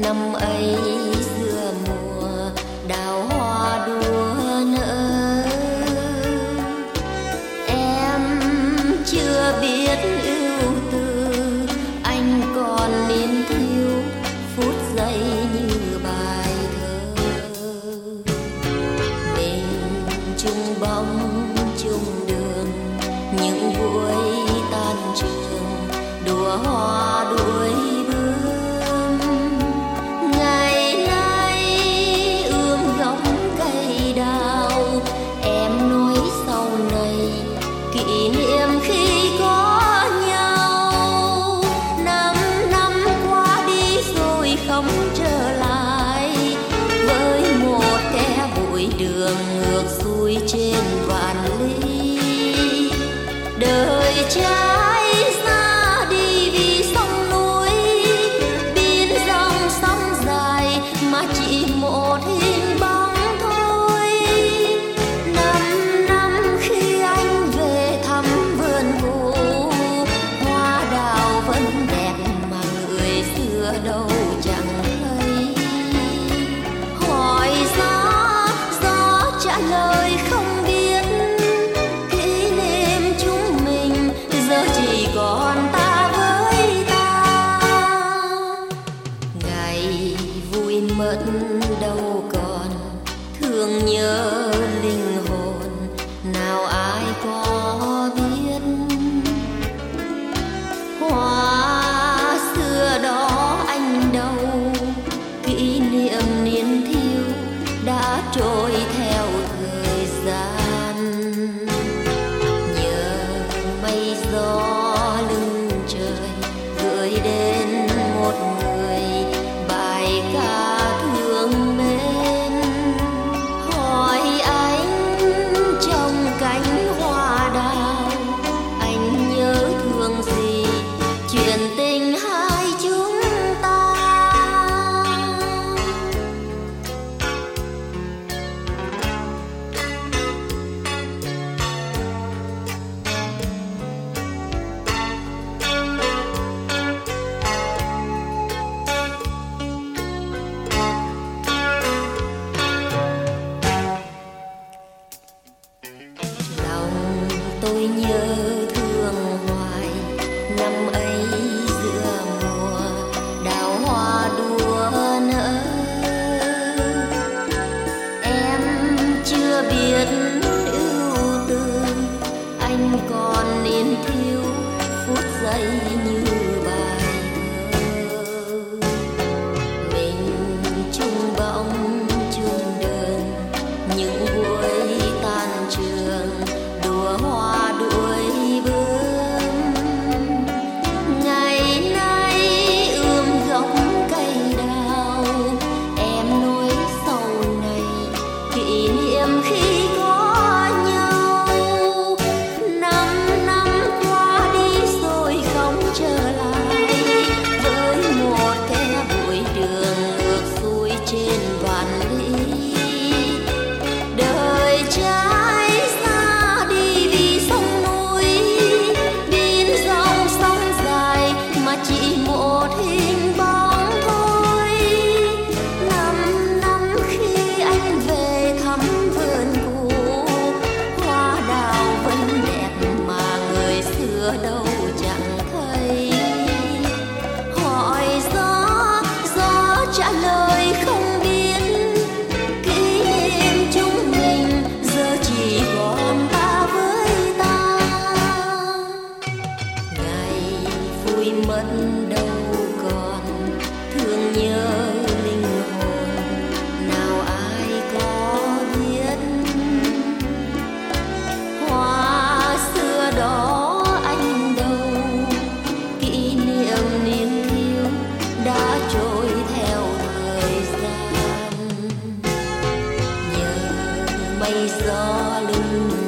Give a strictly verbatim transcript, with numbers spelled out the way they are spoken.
năm ấy giữa mùa đào hoa đua nở, em chưa biết ưu tư, anh còn niên thiếu phút giây như bài thơ. Mình chung bóng chung đường, những buổi tan trường đùa hoa đuổi bướm. Ngày nay ươm gốc cây đào, em nói sau này kỷ niệm khi có nhau. Năm năm qua đi rồi không trở lại, với một kẻ bụi đường ngược xuôi trên vạn ly. Đời trái ra đi vì sông núi, biên dòng sông dài mà chỉ một hình bóng thôi. Năm năm khi anh về thăm vườn cũ, hoa đào vẫn đẹp mà người xưa đâu chẳng thấy. Hỏi gió, gió trả lời không biết, kỷ niệm chúng mình giờ chỉ còn ta với ta. Ngày vui mất đâu còn, thương nhớ linh hồn nào ai có biết. Hoa xưa đó anh đâu, kỷ niệm niên thiếu đã trôi theo thời gian. Nhờ mây gió lưng trời gửi đến một người bài ca thương mến. Hỏi anh trong cánh hoa đào, anh nhớ thương gì chuyện tình hai chúng ta. Lòng tôi nhớ thương hoài, năm ấy giữa mùa đào hoa đua nở. Em chưa biết ưu tư, anh còn niên thiếu phút giây như bài thơ. Mình chung bóng chung đường, những buổi tan trường đùa hoa đuổi bướm. Ngày nay ươm gốc cây đào, em nói sau này kỷ niệm khi có nhau. Năm năm qua đi rồi không trở lại, với một kẻ bụi đường ngược xuôi trên vạn ly. Đời trái ra đi vì sông núi, biên dòng sông dài mà chỉ một hình bóng thôi. Năm năm khi anh về thăm vườn cũ, hoa đào vẫn đẹp mà người xưa đâu chẳng thấy. Hỏi gió, gió trả lời không biết, kỷ niệm chúng mình giờ chỉ còn ta với ta. Ngày vui mất đâu còn, thương nhớ linh hồn nào ai có biết. Hoa xưa đó anh đâu, kỷ niệm niên thiếu đã trôi theo thời gian. Nhờ mây gió lưng